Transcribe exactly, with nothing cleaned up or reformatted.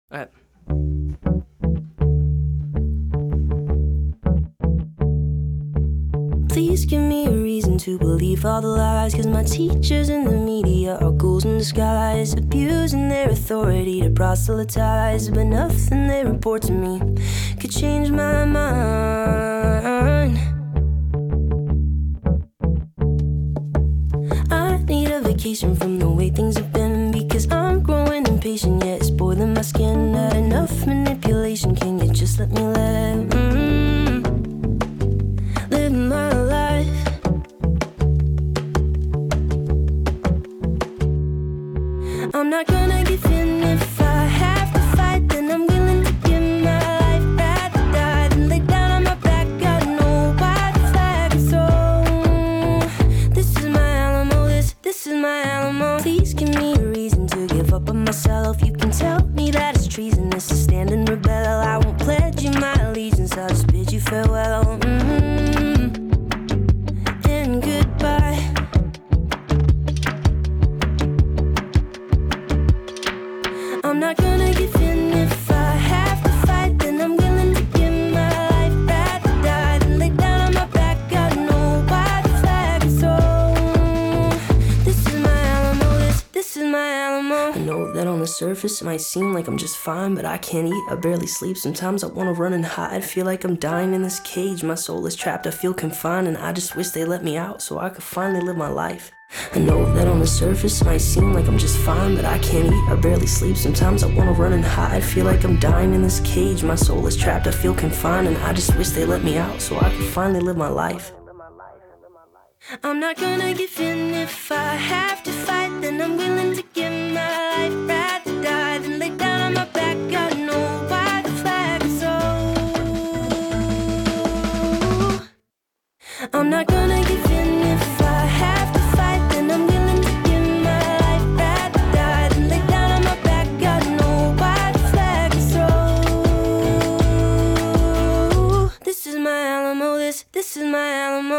Alright. Please give me a reason to believe all the lies, 'cause my teachers and the media are ghouls in disguise, abusing their authority to proselytize. But nothing they report to me could change my mind. I need a vacation from the way things have been, because I'm growing impatient, yet it's spoiling my skin. Not enough manipulation, can you just let me live? Mm-hmm. Live my life. I'm not gonna give in. If I have to fight, then I'm willing to give my life. Rather die than lay down on my back. Got no white flag, so this is my Alamo, this, this is my Alamo. Please give me a reason to give up on myself. You can tell me that it's treasonous to stand and rebel. I won't pledge you my allegiance, I'll just bid you farewell. Mm-hmm. And goodbye. I'm not gonna give in. If I have to fight, then I'm willing to give my life. Rather die than lay down on my back. Got no white flag, so this is my Alamo, this, this is my Alamo. I know that on the surface it might seem like I'm just fine, but I can't eat, I barely sleep. Sometimes I wanna run and hide, feel like I'm dying in this cage. My soul is trapped, I feel confined, and I just wish they let me out so I could finally live my life. I know that on the surface it might seem like I'm just fine, but I can't eat, I barely sleep. Sometimes I wanna run and hide, feel like I'm dying in this cage. My soul is trapped, I feel confined, and I just wish they let me out so I could finally live my life. I'm not gonna give in. If I have to fight, then I'm willing to give my life. Rather die than lay down on my back. Got no white flag, so I'm not gonna give in. If I have to fight, then I'm willing to give my life. Rather die than lay down on my back. Got no white flag, so this is my Alamo, this, this is my Alamo.